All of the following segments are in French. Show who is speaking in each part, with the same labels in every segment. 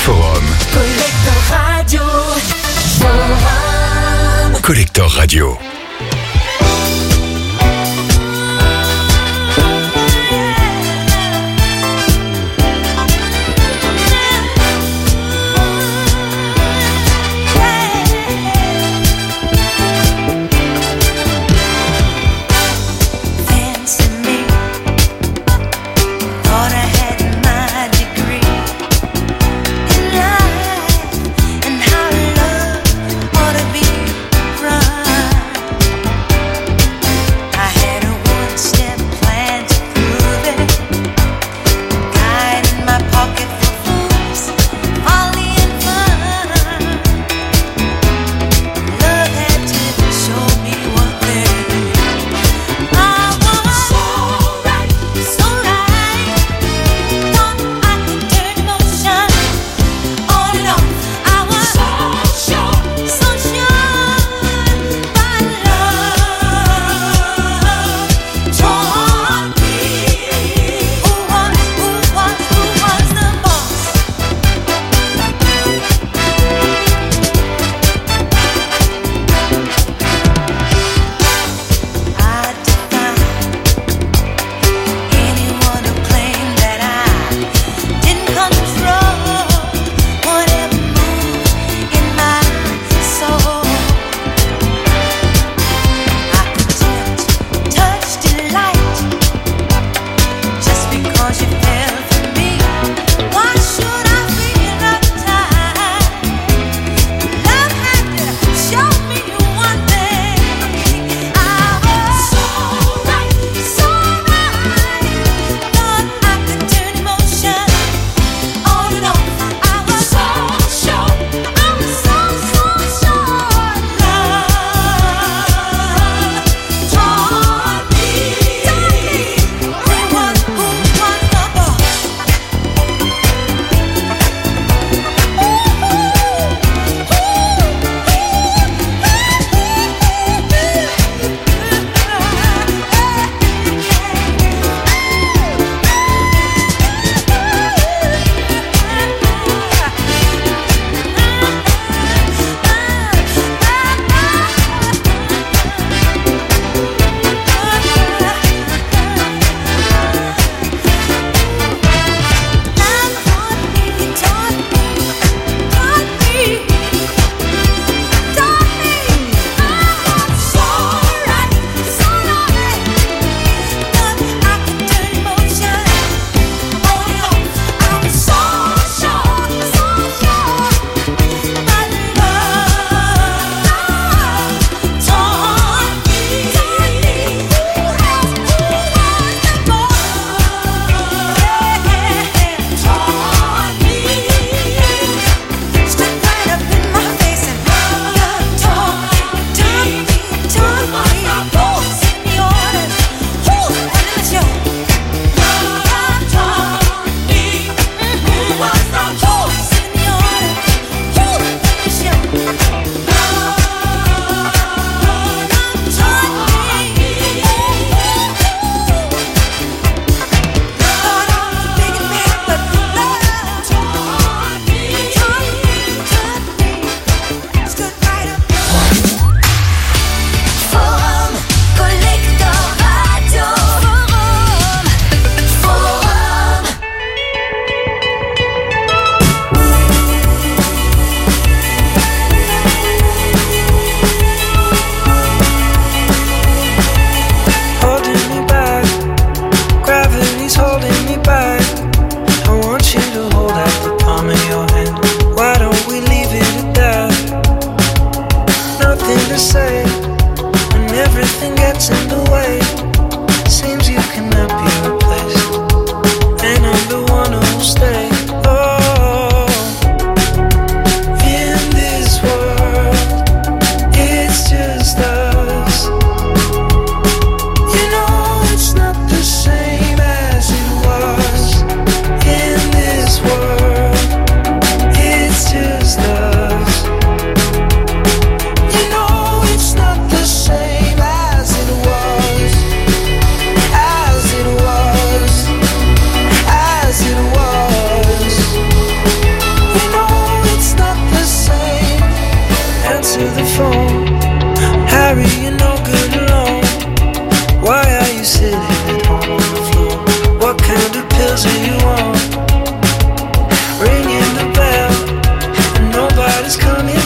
Speaker 1: Forum. Collector Radio.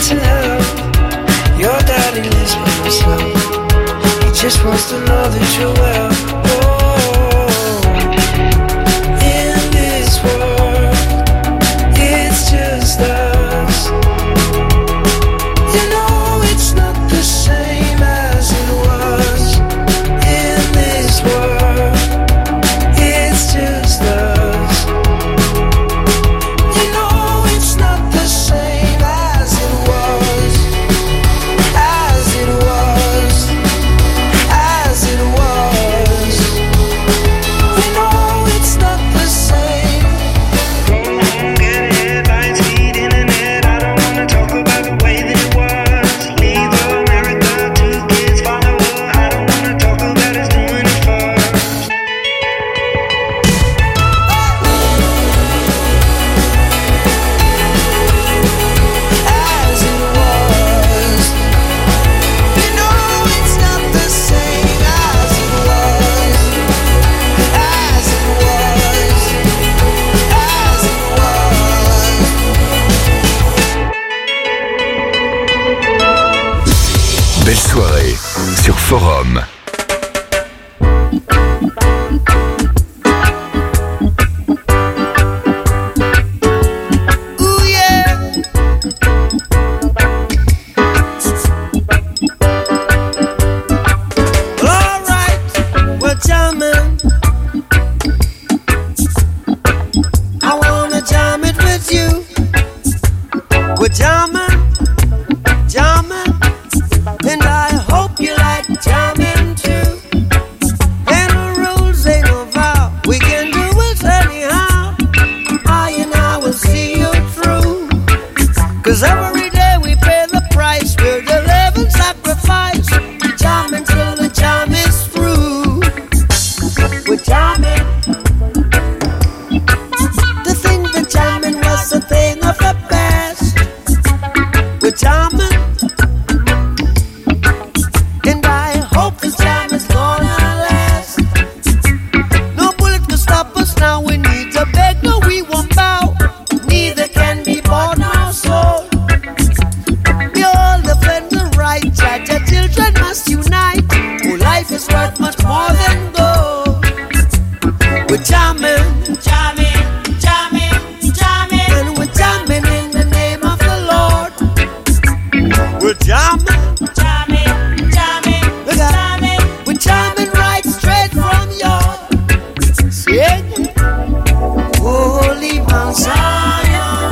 Speaker 1: missing help. Your daddy lives by himself. He just wants to know that you're well. In this world, it's just us. You know it's not the same as it was. In this world, it's just us. You know it's not the same as it was. As it was. As it was. You know it's not the same. Go home, get headlines, feed internet. I don't wanna talk about the way that it was. Leave America, 2 kids follow her. I don't wanna talk about us doing it first. As it was. You know it's not the same as it was. As it was. As it was.
Speaker 2: Belle soirée sur Forum.
Speaker 1: Ooh yeah. All right, we're jamming. I wanna jam it with you. We're jamming, jamming, and I hope you like jamming too. And the rules ain't no vow. We can do it anyhow. I and I will see you through. 'Cause every day we pay the price. We're the living sacrifice. Jamming till the jam is through. We're jamming. To think that jamming was a thing of the past. We're jamming. And I hope this jam is gonna last. No bullet can stop us now. We need to beg, no, we won't bow. Neither can be bought nor sold. We all defend the right. Judge, our children must unite. Oh, life is worth much more than gold. We're jamming, jamming, jamming, jamming, and we're jamming in the name of the Lord. We're jamming, jamming, jamming, jamming. We're jamming right straight from your sing. Holy Mount Zion,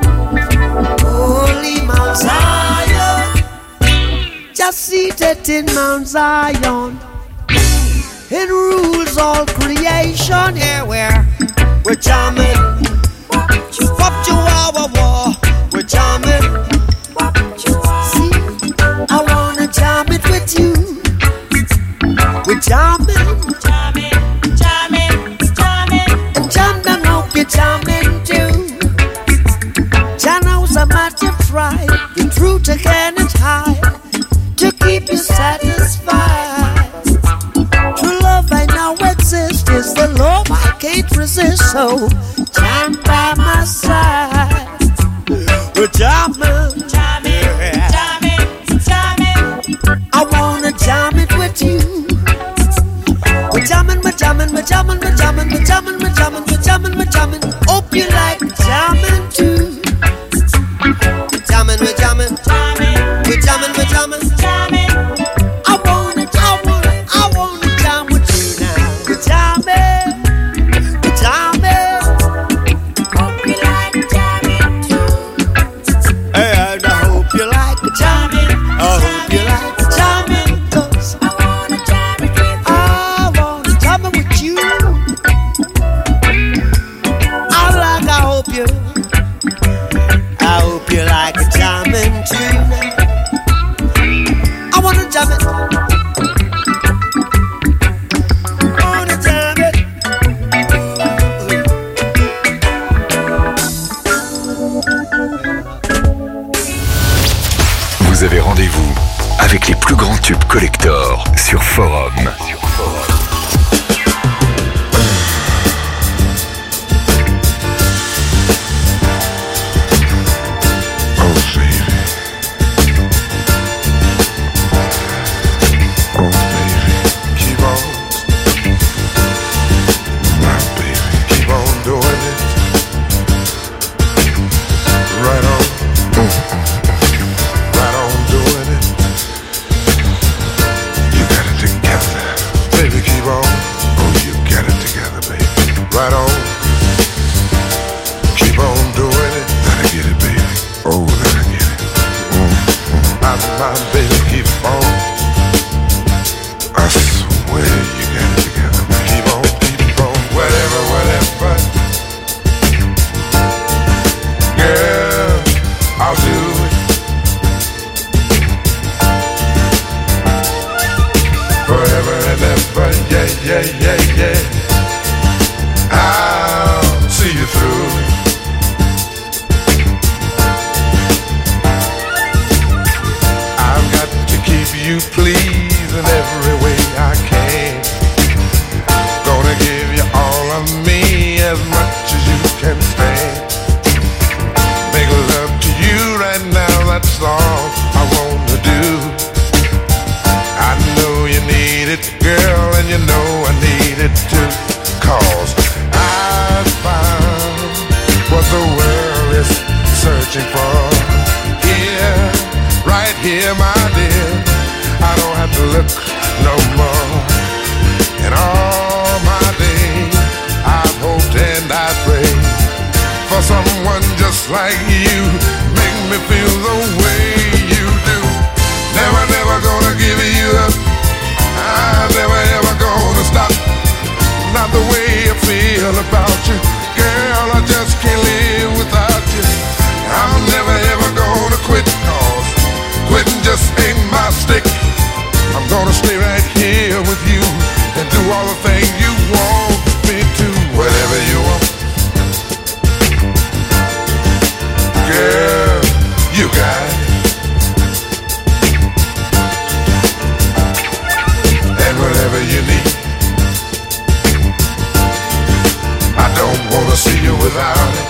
Speaker 1: Holy Mount Zion, just seated in Mount Zion. It rules all creation. Here we're jamming. Wop chihuahua, we're jamming. See, I wanna jam it with you. We're jamming, jamming, jamming, jamming, and jam down, hope you're jamming too. Channels a matter of pride. The truth I cannot hide. To keep you satisfied. True love I know exists. Is the love I can't resist. So jam by my side. We're jamming, jamming, jamming, jamming. I wanna jam it with you. We're jamming, we're jamming, we're jamming, we're jamming, we're jamming, we're jamming, we're jamming, we're jamming. Hope you like jamming too. We're jamming, we're jamming, jamming, we're jamming, we're jamming, jamming. I wanna jam with you now. We're jamming, we're jamming. Hope you like jamming too. And I hope you like jamming. I hope you like jamming. 'Cause I wanna jam it with you. I wanna jam it with you. I hope you like jamming too. I wanna jam it. Wanna jam it.
Speaker 2: Vous avez rendez-vous avec les plus grands tubes collector sur Forum.
Speaker 3: Oh baby, here, my dear. I don't have to look no more. And all my days I've hoped and I prayed for someone just like you. Make me feel the way you do. Never, never gonna give you up. I'm never, ever gonna stop. Not the way I feel about you. Girl, I just can't live without you. I'm never, ever gonna quit, 'cause quitting just ain't my stick. I'm gonna stay right here with you and do all the things you want me to. Whatever you want, girl, you got it. And whatever you need, I don't wanna see you without it.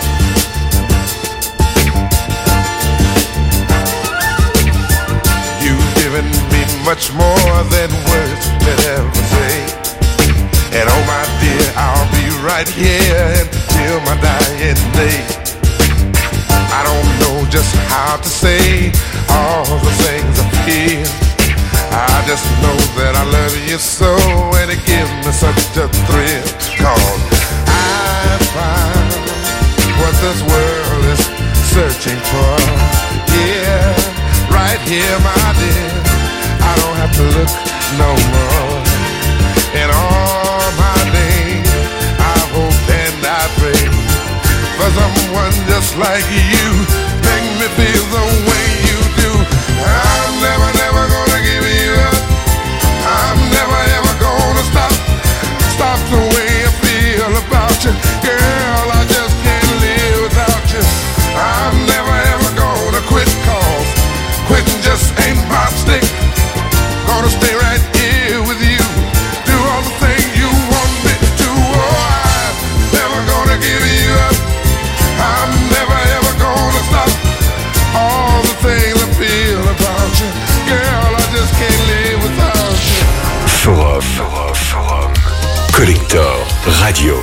Speaker 3: You've given me much more than words could ever say. And oh my dear, I'll be right here until my dying day. I don't know just how to say all the things I feel. I just know that I love you so, and it gives me such a thrill. 'Cause I found what this world is searching for. Yeah, right here, my dear. I don't have to look no more. In all my days, I hope and I pray for someone just like you. Make me feel the way you do. I'm never, never gonna give you up. I'm never, ever gonna stop the way I feel about you. Girl, I just can't live without you. I'm never, ever gonna quit, 'cause quitting just ain't my stick. Gonna stay right here with you, do all the things you want me to. Oh, I'm never gonna give you up. I'm never, ever gonna stop all the things I feel about you. Girl, I just can't live without you.
Speaker 2: Forum. Collector Radio.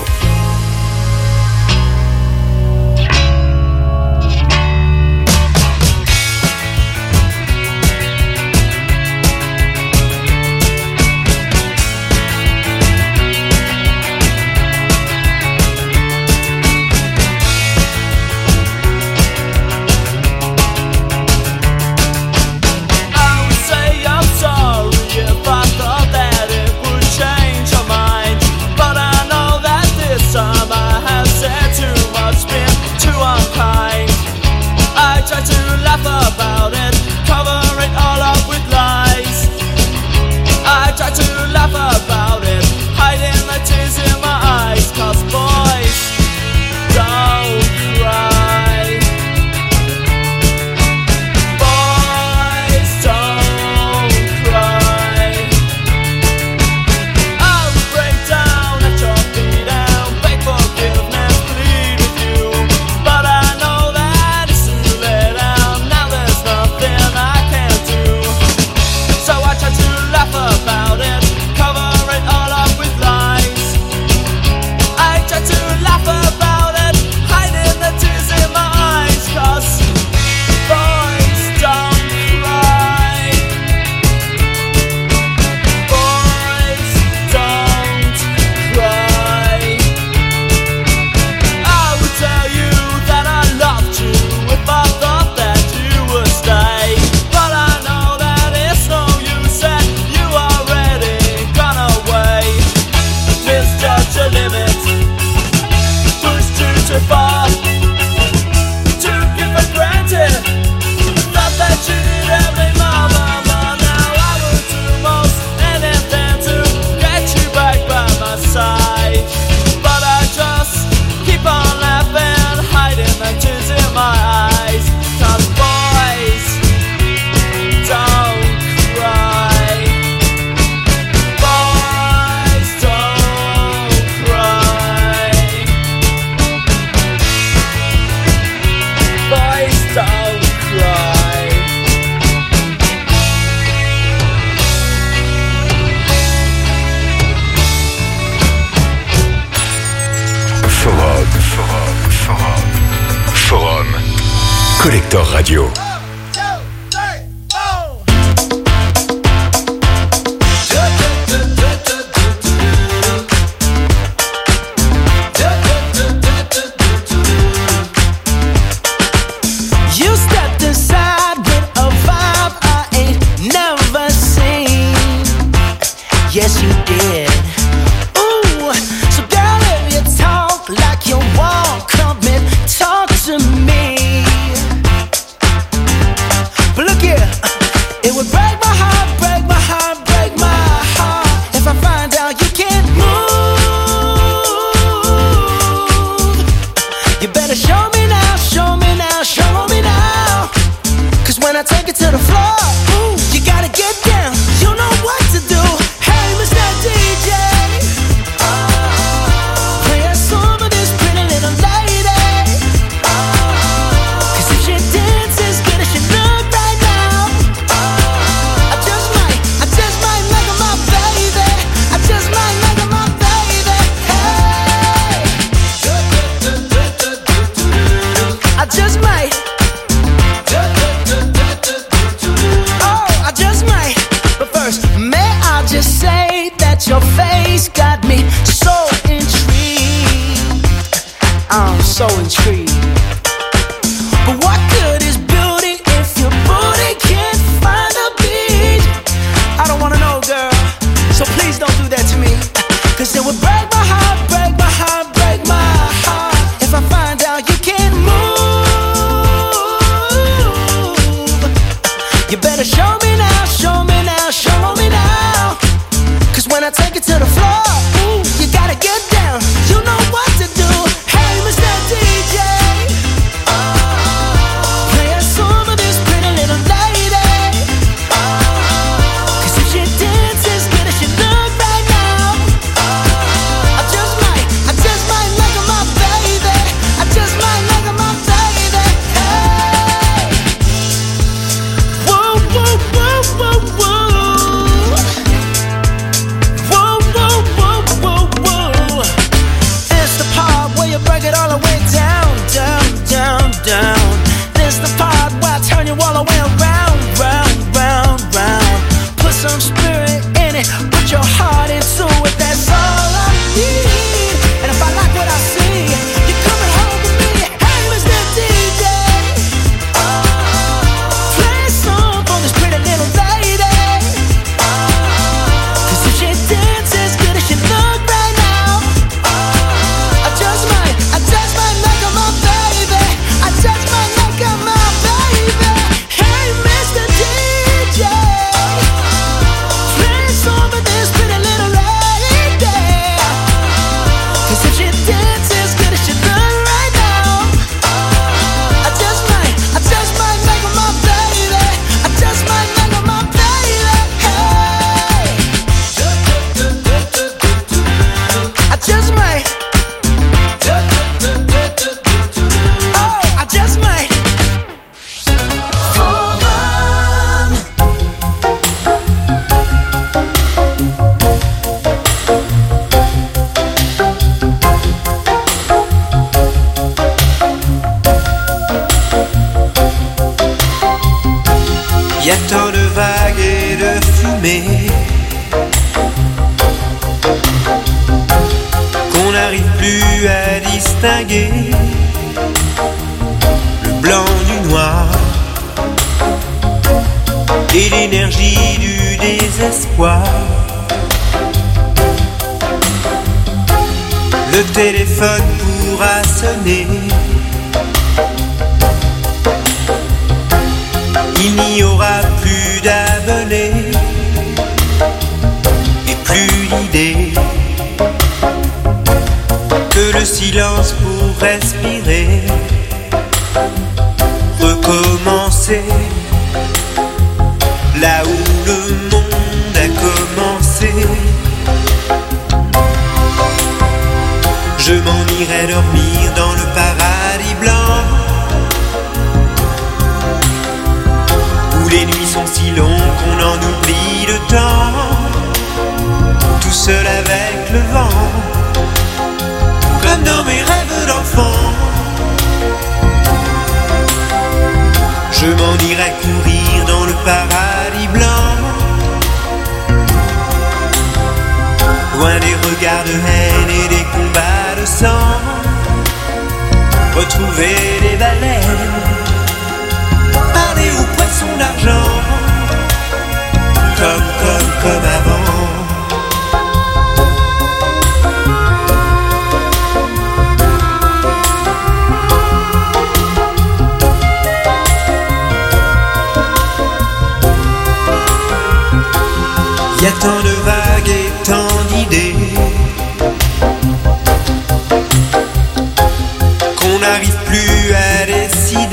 Speaker 4: About it, cover it all up with lies. I try to laugh about it, hiding the tears in my eyes. 'Cause boys don't cry. Boys don't cry. I'll break down at your feet and beg forgiveness, plead with you. But I know that it's too late. Nothing I can do. So I try to laugh about it, cover it all up with lies. I try to laugh about it, hiding the tears in my eyes. 'Cause boys don't cry. Boys don't cry. I would tell you that I loved you if I thought that you would stay. But I know that it's no use, and you already gone away. Misjudge your limits, pushed you too far, took you for granted, thought that you did every moment. But now I would do most anything to get you back by my side. But I just keep on laughing, hiding the tears in my eyes. 'Cause boys don't cry. Boys don't cry. Boys don't cry.
Speaker 2: Forum. Collector Radio.
Speaker 1: 1, 2, 3, 4. It would break my heart, break my heart, break my heart if I find out you can't move. You better show me now, show me now, show me now. 'Cause when I take it to the floor, ooh, you gotta get down. You know what to do. Hey, Mr. DJ, play a song of this pretty little lady. 'Cause if she dances good as she look right now, I just might make her my baby. I just might make her my baby. Hey, I just might. Oh, I just might. But first, may I just say that your face got me so intrigued. I'm so intrigued. But what good is beauty if your booty can't find a beat? I don't wanna know, girl, so please don't do that to me. 'Cause it would break my heart, break my heart, break my heart if I find out you can't move. You better show me now, show me now, show me now. 'Cause when I take it to the floor, ooh, you gotta get down. You know what to do. Hey, Mr. DJ, play a song of this pretty little lady. 'Cause if she dances good as she look right now, I just might make her my baby. I just might make her my baby. Hey, whoa, whoa, whoa, whoa, whoa. Whoa, whoa, whoa, whoa, whoa. It's the part where you break it all the way down, down, down, down. This the part where I turn you all the way around, round, round, round. Put some spirit in it, put your heart into it. That's all I need. And if I like what I see, you're coming home with me. Hey, Mr. DJ, play a song for this pretty little lady. 'Cause if she dances good as she look right now, I just might make her my baby. I just might make her my baby. Hey, Mr. DJ, play a song for this pretty little lady. 'Cause if she dances good as she look right now, I just might make her my baby. I just might make her my baby. Hey, I just might. Oh, I just might.
Speaker 5: Y a tant de vagues et de fumée qu'on n'arrive plus à distinguer le blanc du noir et l'énergie du désespoir. Le téléphone pourra sonner, il n'y aura plus d'abonnés et plus d'idées que le silence pour respirer, recommencer là où le monde a commencé. Je m'en irai dormir dans le paradis blanc, où les nuits sont si longues qu'on en oublie le temps, tout seul avec le vent, comme dans mes rêves d'enfant. Je m'en irai courir dans le paradis blanc, loin des regards de haine et des combats de sang, retrouver les baleines, parler aux poissons d'argent, comme avant.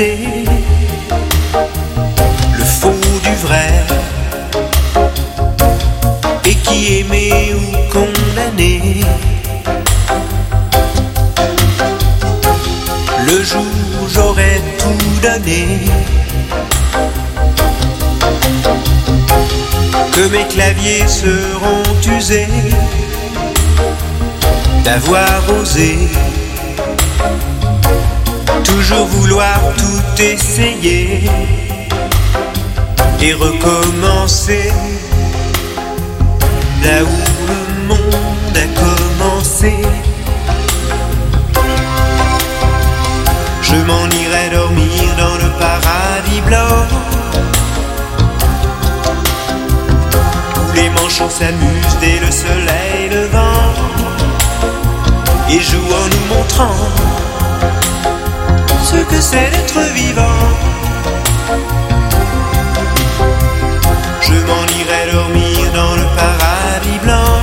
Speaker 5: s'amuser, le faux du vrai, et qui aimait ou condamnait. Le jour où j'aurais tout donné, que mes claviers seront usés d'avoir osé toujours vouloir tout essayer et recommencer là où le monde a commencé. Je m'en irai dormir dans le paradis blanc où les manchots s'amusent dès le soleil levant et jouent en nous montrant ce que c'est d'être vivant. Je m'en irai dormir dans le paradis blanc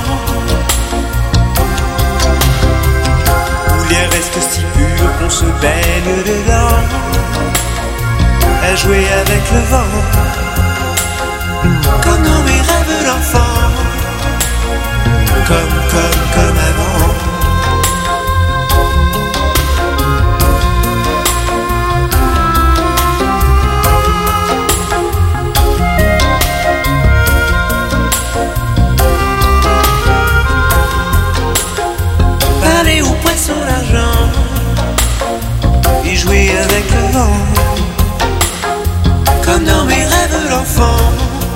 Speaker 5: où l'air reste si pur qu'on se baigne dedans, à jouer avec le vent comme dans mes rêves d'enfant, comme avant. Aller au poisson d'argent et jouer avec le vent comme dans mes rêves d'enfant,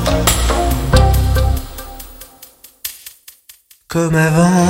Speaker 5: comme avant.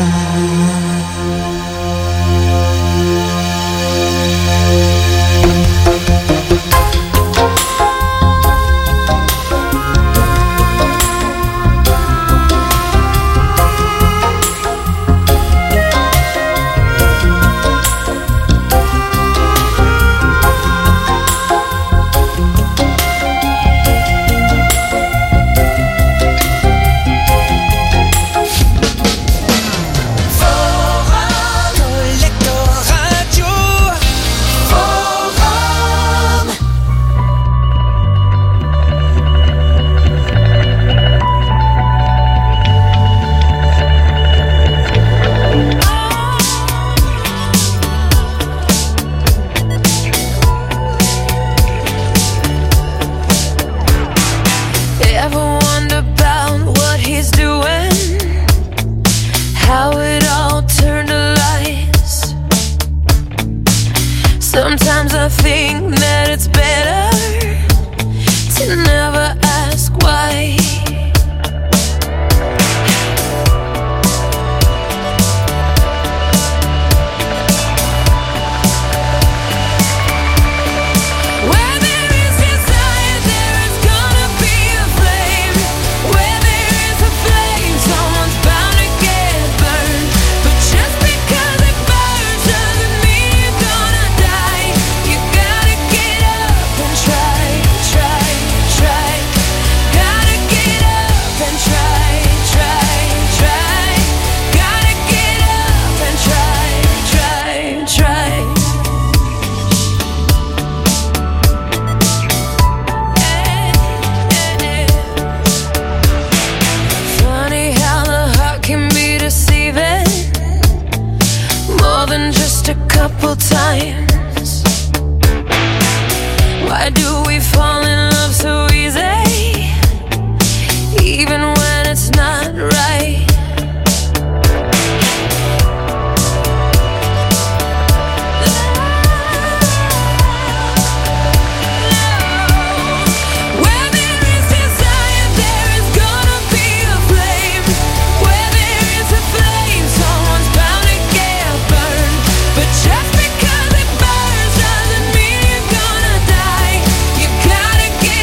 Speaker 6: Sometimes I think that it's better to never ask why. Where there is desire, there is gonna be a flame. Where there is a flame, someone's bound to get burned. But just because it burns doesn't mean you're gonna die. You gotta get up and try, try, try. Gotta get up and try, try, try. Gotta get up and try, try, try. Funny how the heart can be deceiving more than just a couple times. Why do we fall in love so easy, even when it's not right? Where there is desire, there is gonna be a flame. Where there is a flame, someone's bound to get burned. But just because it burns doesn't mean you're gonna die. You gotta get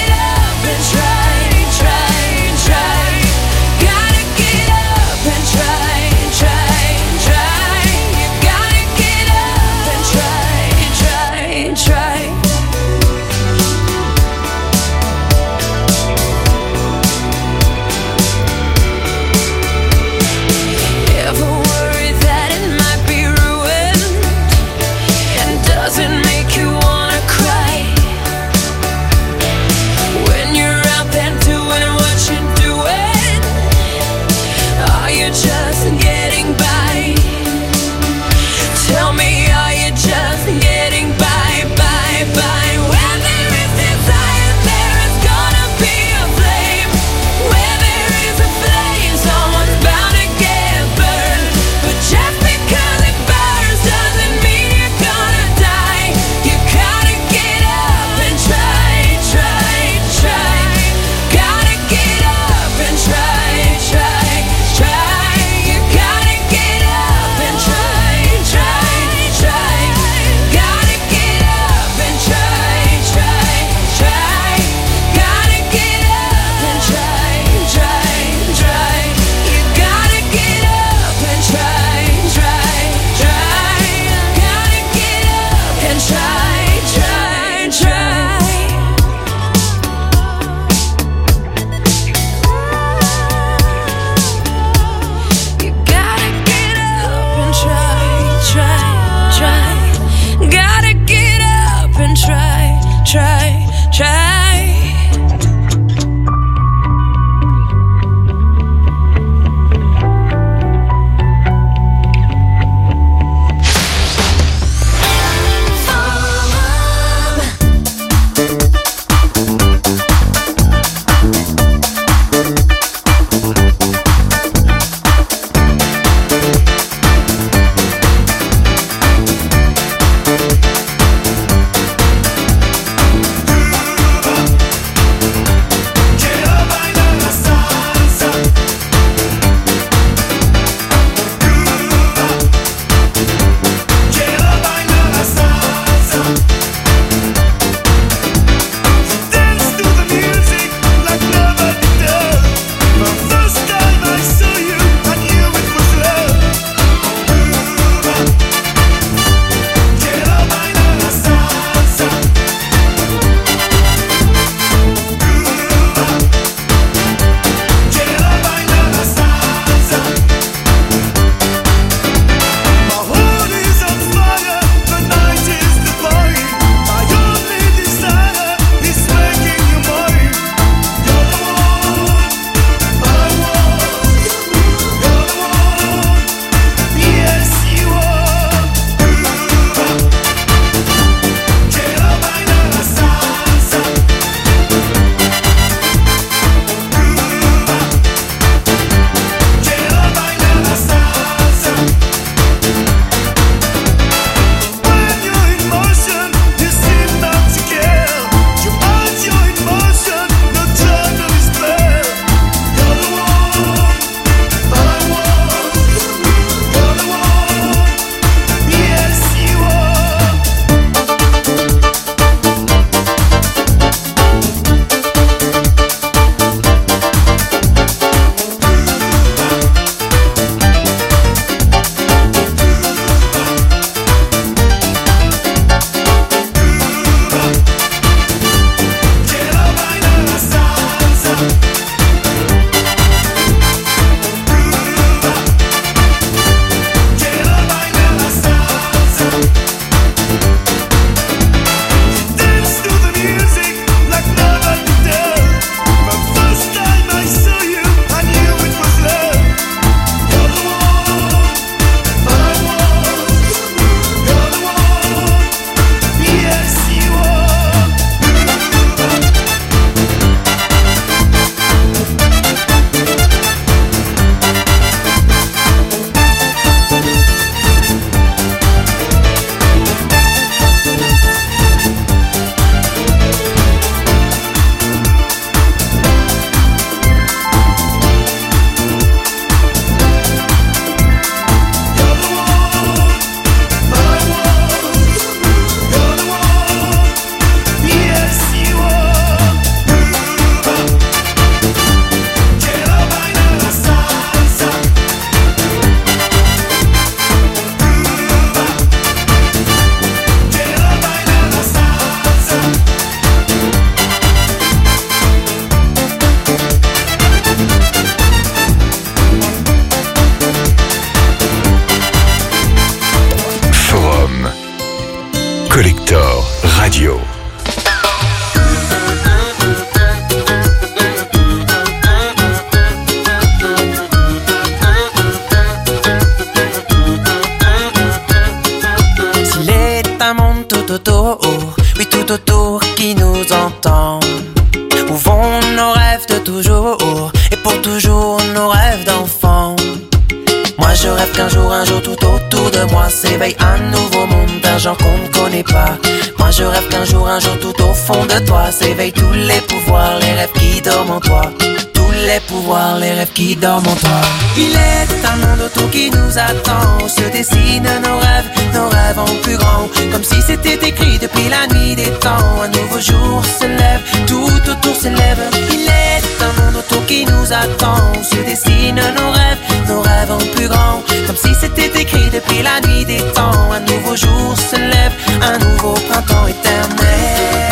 Speaker 7: pour toujours nos rêves d'enfant. Moi je rêve qu'un jour tout autour de moi s'éveille un nouveau monde d'un genre qu'on ne connaît pas. Moi je rêve qu'un jour tout au fond de toi s'éveillent tous les pouvoirs, les rêves qui dorment en toi. Tous les pouvoirs, les rêves qui dorment en toi. Il est un monde autour qui nous attend, où se dessinent nos rêves en plus grand. Comme si c'était écrit depuis la nuit des temps. Un nouveau jour se lève, tout autour s'élève. Il est un monde autour qui nous attend, où se dessinent nos rêves en plus grand. Comme si c'était écrit depuis la nuit des temps. Un nouveau jour se lève, un nouveau printemps éternel.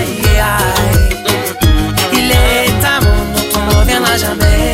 Speaker 7: Il est un monde dont on ne reviendra jamais.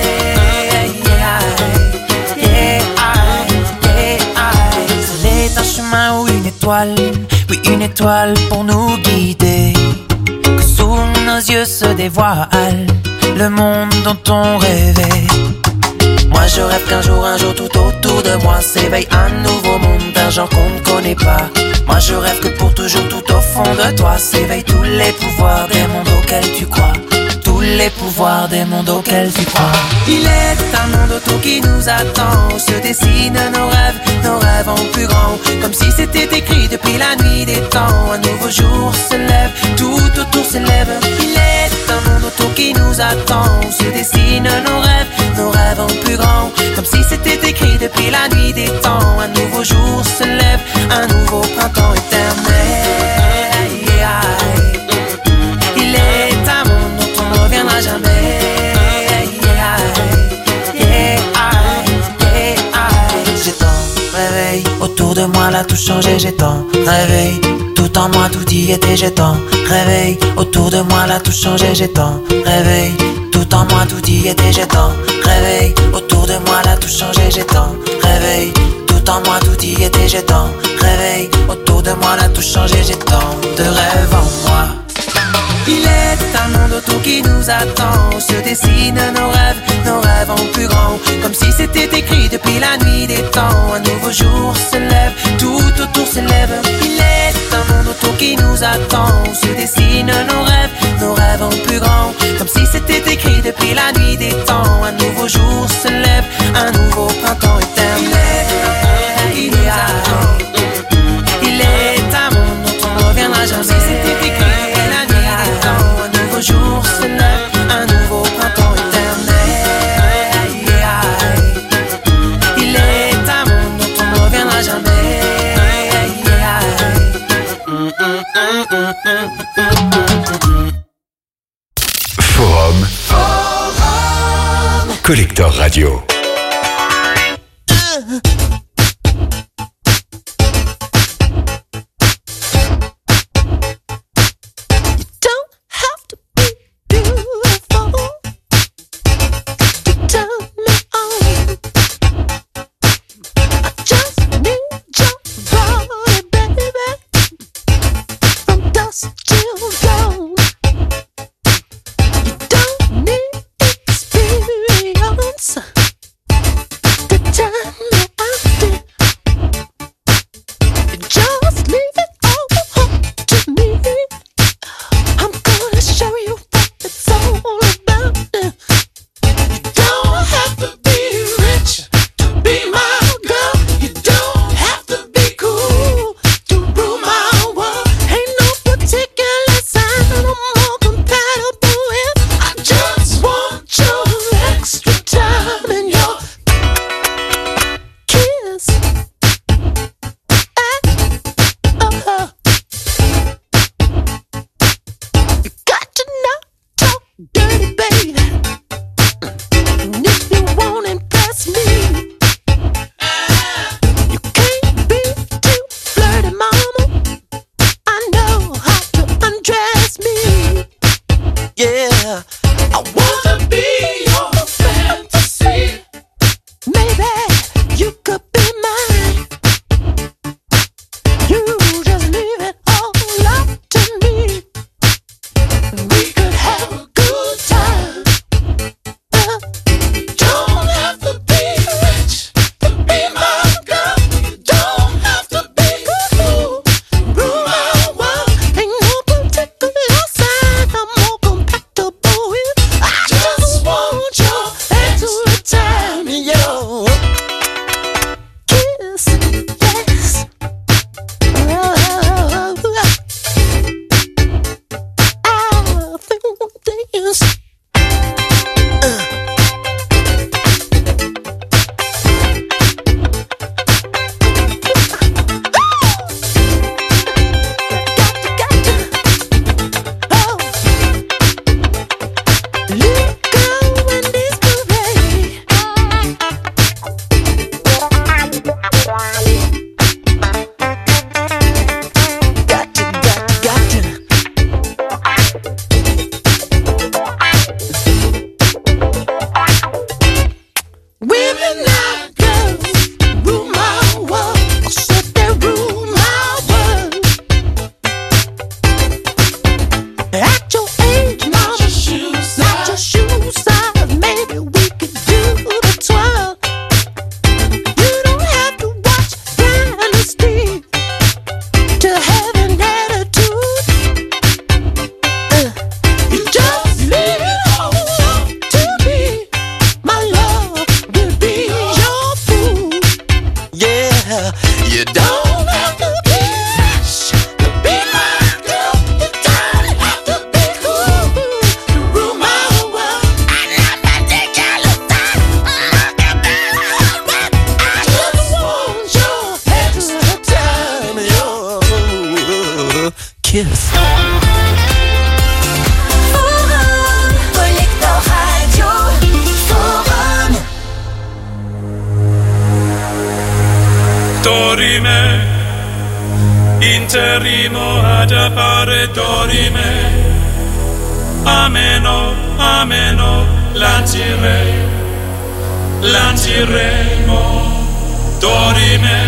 Speaker 7: C'est un chemin ou une étoile, oui une étoile pour nous guider. Que sous nos yeux se dévoile le monde dont on rêvait. Moi je rêve qu'un jour tout autour de moi s'éveille un nouveau monde d'un genre qu'on ne connaît pas. Moi je rêve que pour toujours tout au fond de toi s'éveillent tous les pouvoirs des mondes auxquels tu crois. Tous les pouvoirs des mondes auxquels tu crois. Il est un monde autour qui nous attend, où se dessinent nos rêves en plus grand. Comme si c'était écrit depuis la nuit des temps. Un nouveau jour se lève, tout autour s'élève. Il est un monde autour qui nous attend, où se dessinent nos rêves en plus grand. Comme si c'était écrit depuis la nuit des temps. Un nouveau jour se lève, un nouveau printemps éternel. Il est un monde dont on ne reviendra jamais. J'ai tant réveil autour de moi, là tout changé. J'ai tant réveil, tout en moi, tout y était. J'ai tant réveil autour de moi, là tout changé. J'ai tant réveil, tout en moi, tout y était. J'ai tant réveil autour de moi, là tout changé. J'ai tant réveil, tout en moi, tout y était. J'ai tant réveil autour de moi, là tout changé. J'ai tant de rêves en moi. Il est un monde autour qui nous attend, où se dessinent nos rêves en plus grand. Comme si c'était écrit depuis la nuit des temps. Un nouveau jour se lève, tout autour s'élève. Il est un monde autour qui nous attend, où se dessinent nos rêves en plus grand. Comme si c'était écrit depuis la nuit des temps. Un nouveau jour se lève, un nouveau printemps éternel. Il est un monde dont on ne reviendra jamais. Si c'était écrit un nouveau jour se lève, un nouveau printemps éternel. Il est un monde dont on ne reviendra jamais.
Speaker 2: Forum Collector Radio.
Speaker 1: dreams. Kiss.
Speaker 6: Forum, Collector Radio, Forum.
Speaker 8: Dorime, interimo ad appare dorime. Ameno, ameno, lanciremo, dorime.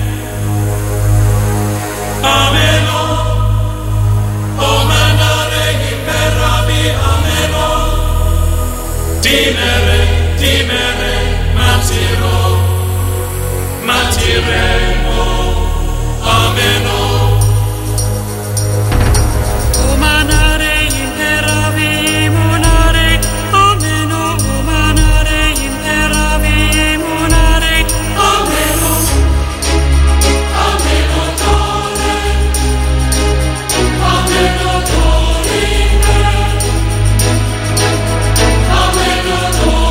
Speaker 8: Ameno, o manare imperavi, ameno. Dimere, matiremo, ameno. O manare imperavi, monare, ameno. O manare imperavi, monare, ameno. Ameno dore, ameno dorime, ameno dore.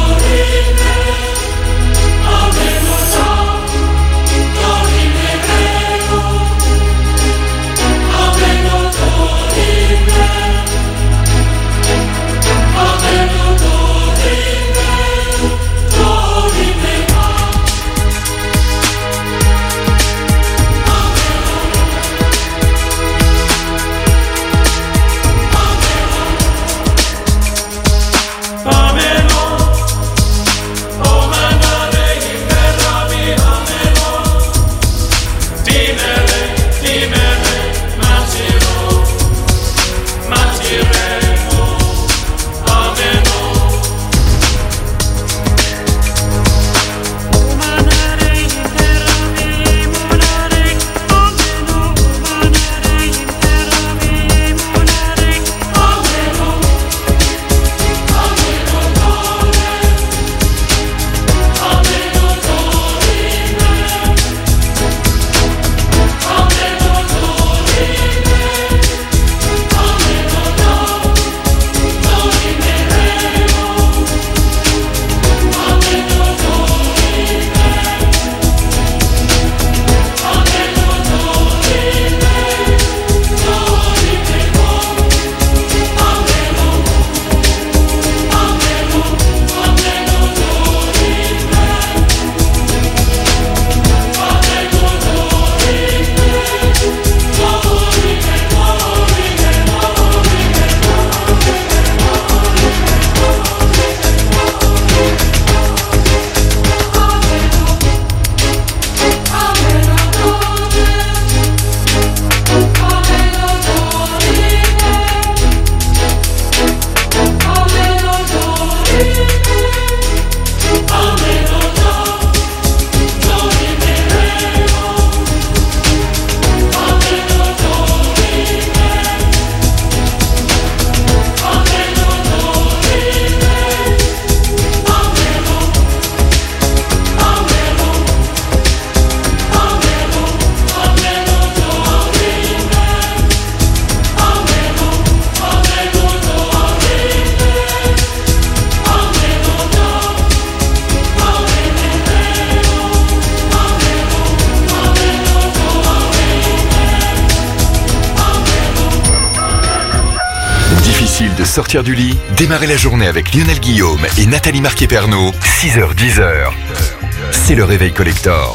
Speaker 2: difficile de sortir du lit? Démarrez la journée avec Lionel Guillaume et Nathalie Marquet-Pernot, 6h-10h. C'est le Réveil Collector.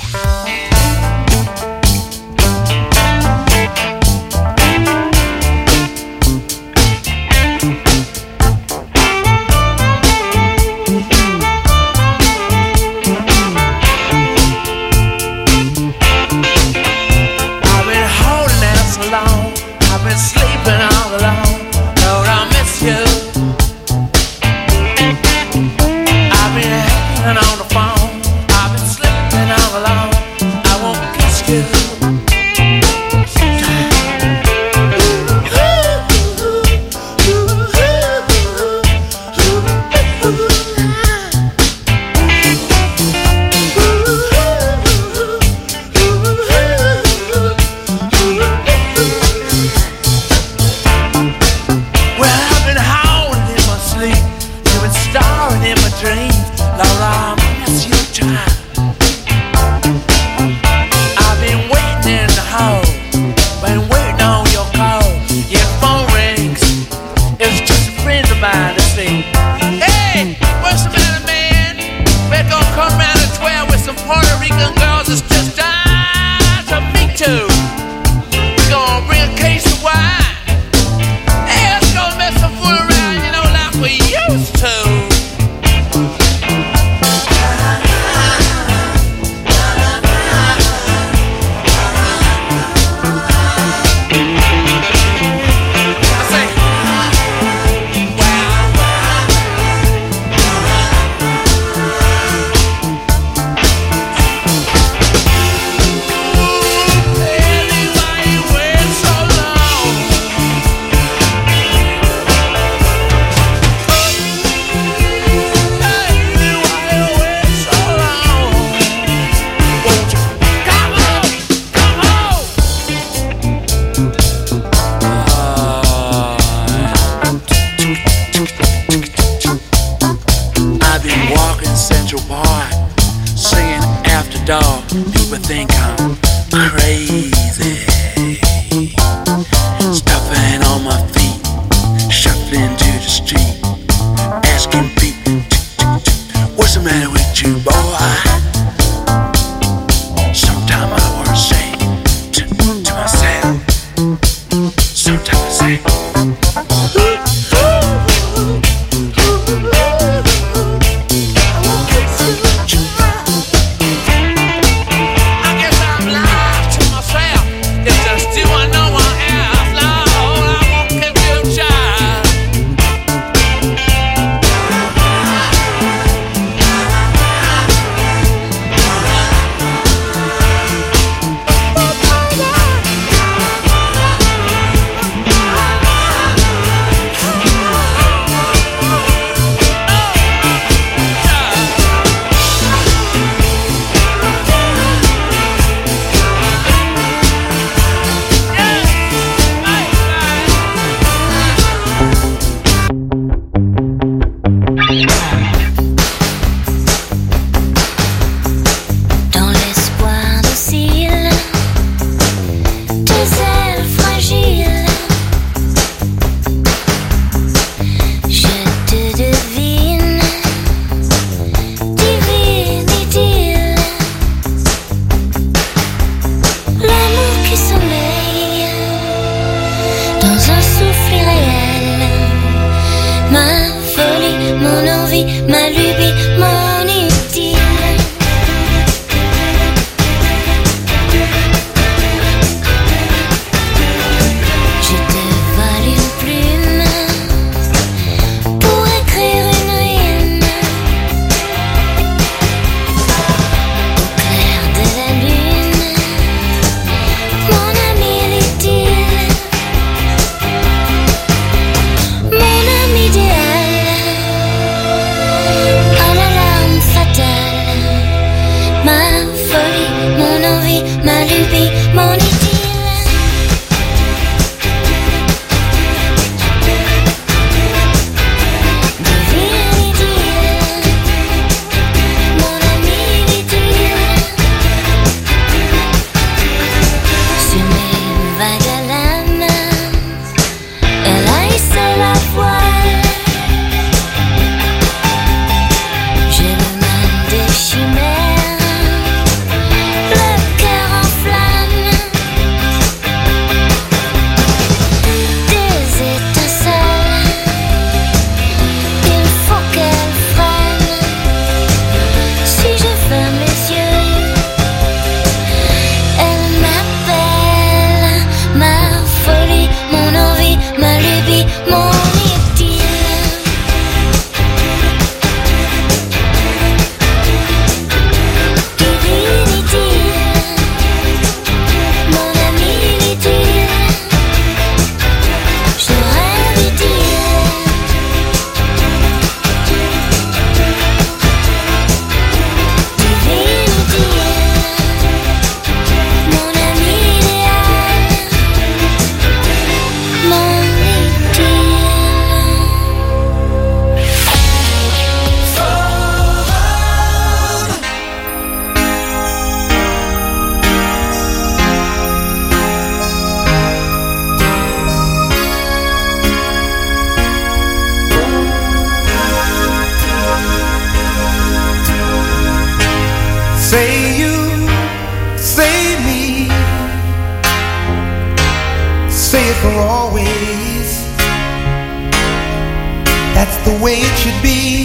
Speaker 9: That's the way it should be.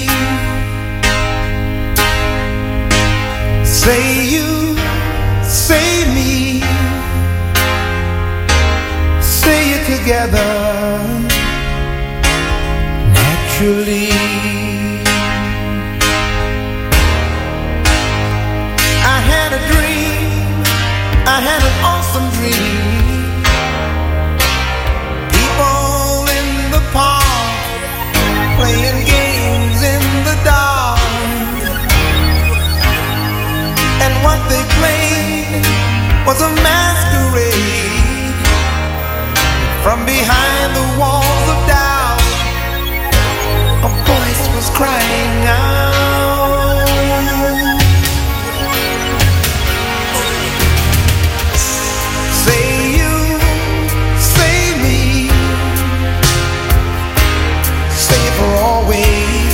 Speaker 9: Say you, say me, say it together naturally. I had a dream, I had an awesome dream. People in the park playing games in the dark. And what they played was a masquerade. From behind the walls of doubt, a voice was crying out. Say you, say me, say it for always.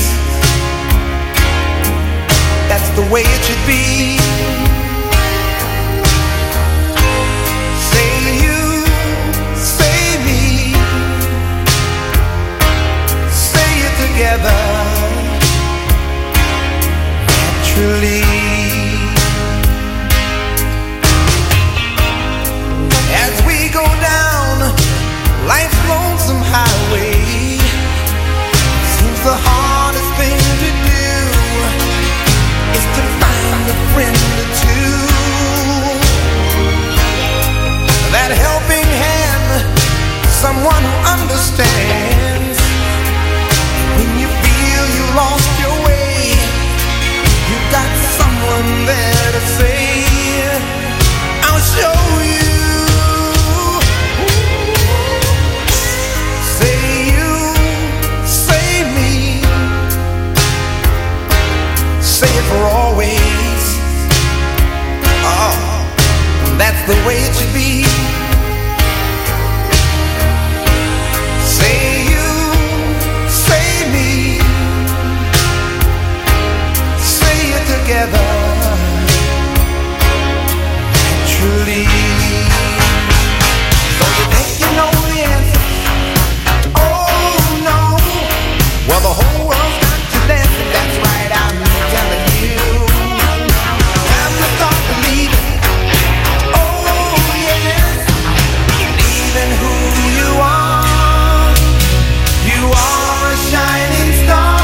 Speaker 9: That's the way it should be. Together naturally. As we go down life's lonesome highway, seems the hardest thing to do is to find a friend or two. That helping hand, someone who understands. When you feel you lost your way, you got someone there to say, I'll show you. Say you, say me, say it for always. Oh, that's the way it should be. Say you, together naturally. So you think you know the answer? Oh no. Well, the whole world's got to dance, and that's right, I'm telling you. Have to start believing. Oh yes, believe in who you are. You are a shining star.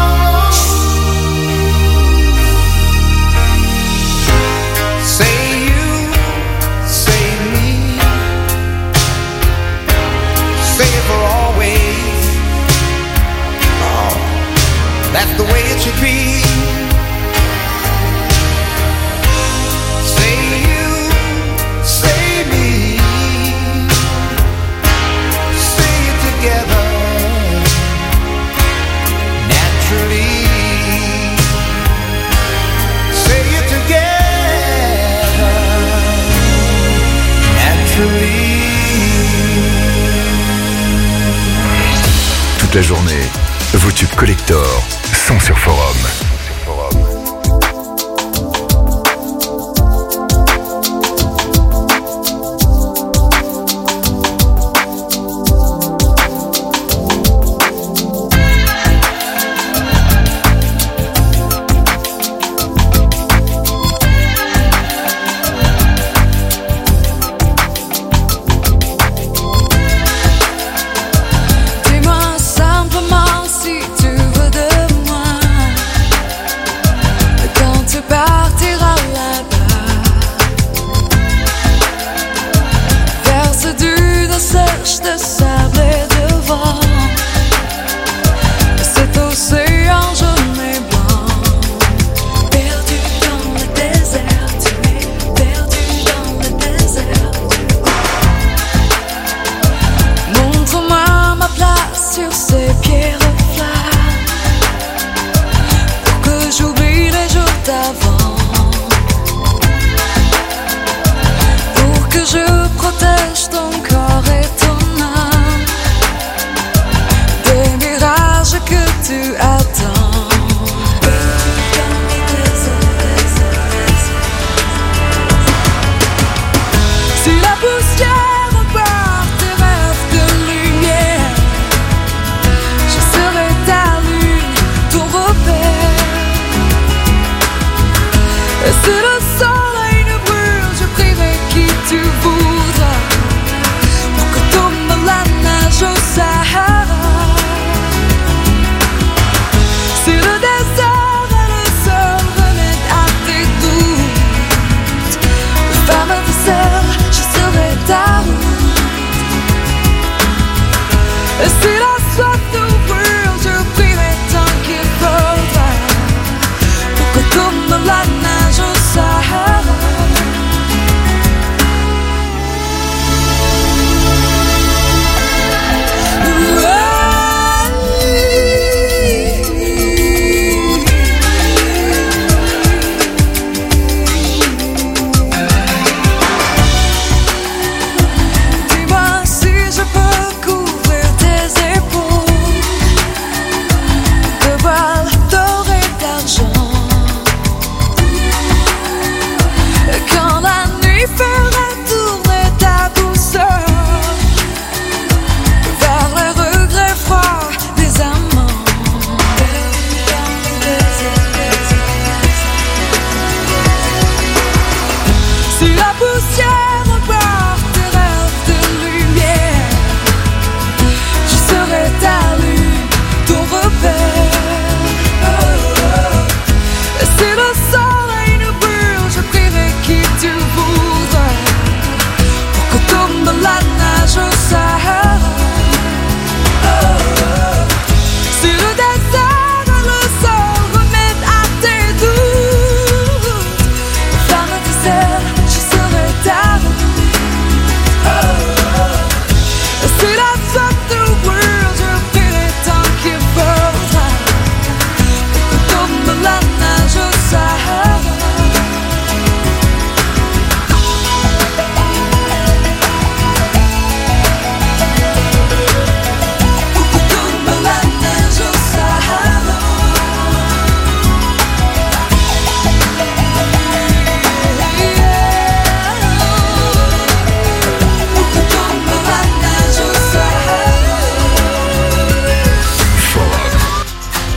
Speaker 9: That's the way it should be. Say you, say me, say it together naturally. Say it together naturally.
Speaker 2: Toute la journée, vos tubes collector sont sur Forum.
Speaker 6: Dis-moi simplement si tu veux de moi.
Speaker 10: Ta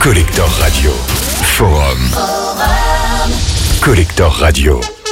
Speaker 2: Collector Radio. Forum. Collector Radio.